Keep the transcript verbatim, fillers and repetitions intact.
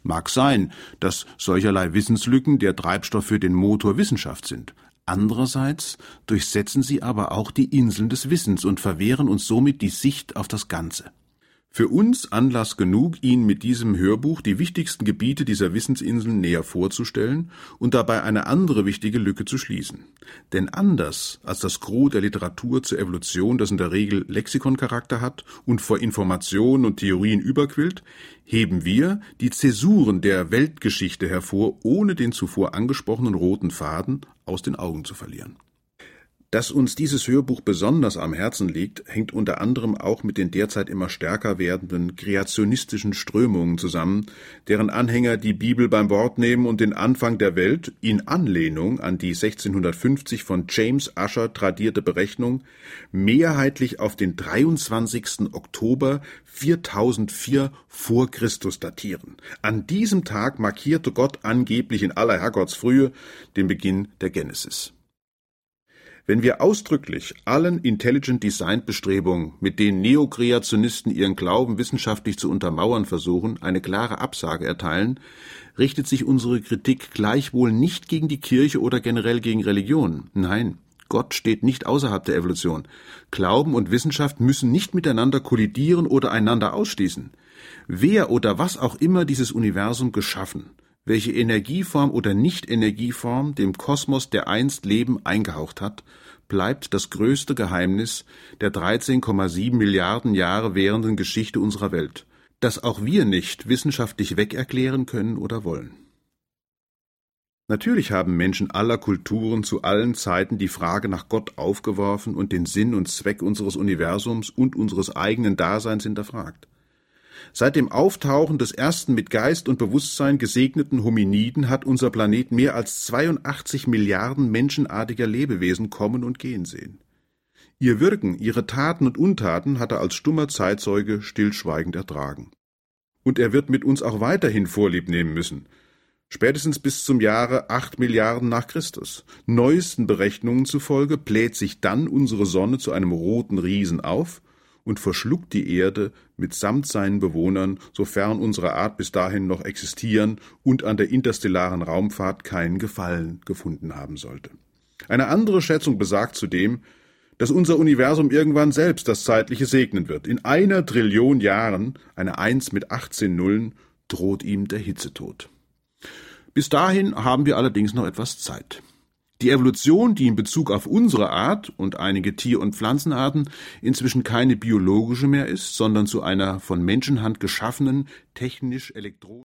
Mag sein, dass solcherlei Wissenslücken der Treibstoff für den Motor Wissenschaft sind. Andererseits durchsetzen sie aber auch die Inseln des Wissens und verwehren uns somit die Sicht auf das Ganze. Für uns Anlass genug, Ihnen mit diesem Hörbuch die wichtigsten Gebiete dieser Wissensinseln näher vorzustellen und dabei eine andere wichtige Lücke zu schließen. Denn anders als das Gros der Literatur zur Evolution, das in der Regel Lexikoncharakter hat und vor Informationen und Theorien überquillt, heben wir die Zäsuren der Weltgeschichte hervor, ohne den zuvor angesprochenen roten Faden aus den Augen zu verlieren. Dass uns dieses Hörbuch besonders am Herzen liegt, hängt unter anderem auch mit den derzeit immer stärker werdenden kreationistischen Strömungen zusammen, deren Anhänger die Bibel beim Wort nehmen und den Anfang der Welt, in Anlehnung an die sechzehnhundertfünfzig von James Ussher tradierte Berechnung, mehrheitlich auf den dreiundzwanzigsten Oktober viertausendvier vor Christus datieren. An diesem Tag markierte Gott angeblich in aller Herrgottsfrühe den Beginn der Genesis. Wenn wir ausdrücklich allen Intelligent-Design-Bestrebungen, mit denen Neokreationisten ihren Glauben wissenschaftlich zu untermauern versuchen, eine klare Absage erteilen, richtet sich unsere Kritik gleichwohl nicht gegen die Kirche oder generell gegen Religion. Nein, Gott steht nicht außerhalb der Evolution. Glauben und Wissenschaft müssen nicht miteinander kollidieren oder einander ausschließen. Wer oder was auch immer dieses Universum geschaffen, welche Energieform oder Nicht-Energieform dem Kosmos, der einst Leben eingehaucht hat, bleibt das größte Geheimnis der dreizehn Komma sieben Milliarden Jahre währenden Geschichte unserer Welt, das auch wir nicht wissenschaftlich wegerklären können oder wollen. Natürlich haben Menschen aller Kulturen zu allen Zeiten die Frage nach Gott aufgeworfen und den Sinn und Zweck unseres Universums und unseres eigenen Daseins hinterfragt. Seit dem Auftauchen des ersten mit Geist und Bewusstsein gesegneten Hominiden hat unser Planet mehr als zweiundachtzig Milliarden menschenartiger Lebewesen kommen und gehen sehen. Ihr Wirken, ihre Taten und Untaten hat er als stummer Zeitzeuge stillschweigend ertragen. Und er wird mit uns auch weiterhin Vorlieb nehmen müssen. Spätestens bis zum Jahre acht Milliarden nach Christus. Neuesten Berechnungen zufolge bläht sich dann unsere Sonne zu einem roten Riesen auf und verschluckt die Erde mitsamt seinen Bewohnern, sofern unsere Art bis dahin noch existieren und an der interstellaren Raumfahrt keinen Gefallen gefunden haben sollte. Eine andere Schätzung besagt zudem, dass unser Universum irgendwann selbst das Zeitliche segnen wird. In einer Trillion Jahren, eine Eins mit achtzehn Nullen, droht ihm der Hitzetod. Bis dahin haben wir allerdings noch etwas Zeit. Die Evolution, die in Bezug auf unsere Art und einige Tier- und Pflanzenarten inzwischen keine biologische mehr ist, sondern zu einer von Menschenhand geschaffenen, technisch-elektronischen